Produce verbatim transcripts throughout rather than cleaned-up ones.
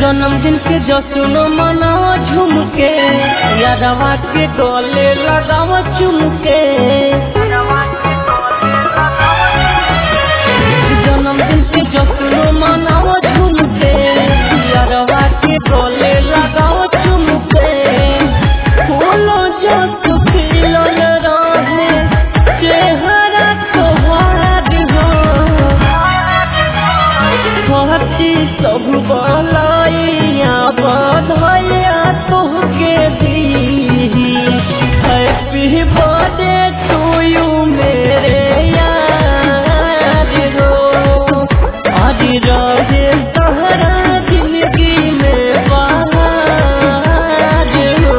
जन्मदिन के जश्न मनाओ झूम के, यादवा के गले लगाओ चुम के। जन्मदिन के जश्न मनाओ झूम के, यादवा के गले लगाओ चुम के। फूलो जो खिलल रहे चेहरा तोहार हो, भक्ति सब बलैया बधैया तोहके दी। हैप्पी बर्थडे टू यू मेरे यार हो, आज रहे तोहरा जिंदगी में बहार हो।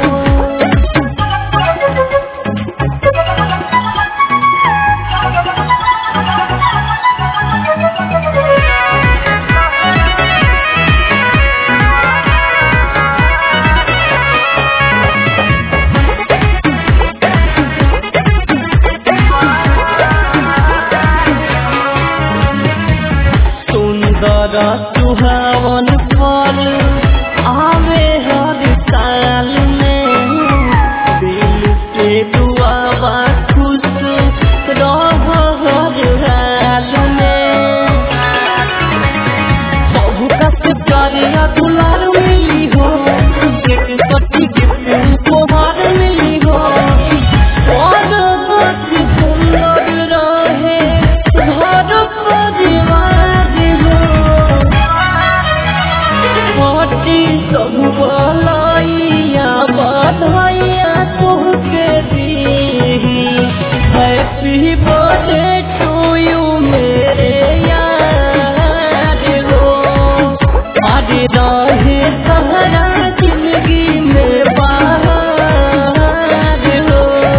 सुहावन पल आवे हर साल में, दिल से दुआ बा खुश रह हर हाल में। सब कस करिया दुलार मिली हो, एक सच्ची गिफ्ट उपहार मिली हो। और बहुत सुंदर रहे घर परिवार हो, सब बलैया बधैया तोहके दी। हैप्पी बर्थडे टू यू मेरे यार हो, आज रहे तोहरा जिंदगी में बहार हो।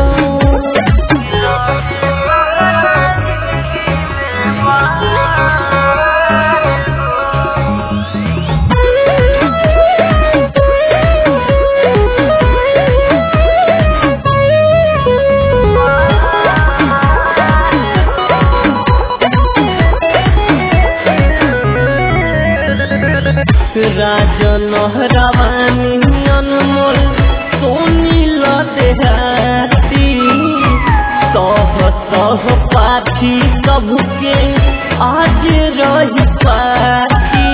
राजन हरवानी अनमोल सुनील देहाती, सह सह पाठी सबके आज रही पाती।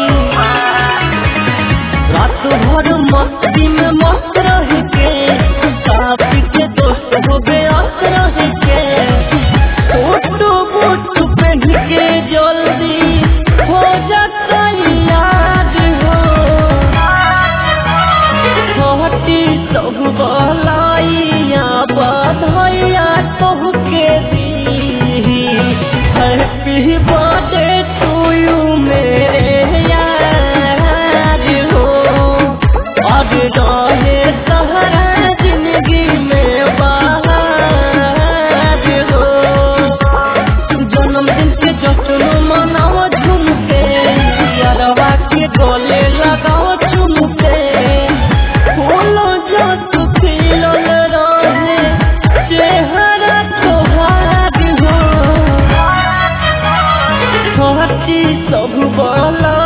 रात भर मस्ती में मस्त रह के, काफी के दोस्त हो बेअस रह के। फोटो बोटो पहन के जल्दी हो जाता याद हो, भक्ति सब बलैया बधैया तोहके दी। हैप्पी बर्थडे टू यू मेरे यार हो, आज रहे तोहरा जिंदगी में बहार हो। जन्मदिन के जश्न मनाओ झूम के, यादवा के गले लगाओ चुम के। फूलो जो खिलल रहे चेहरा तोहार हो, भक्ति सब बल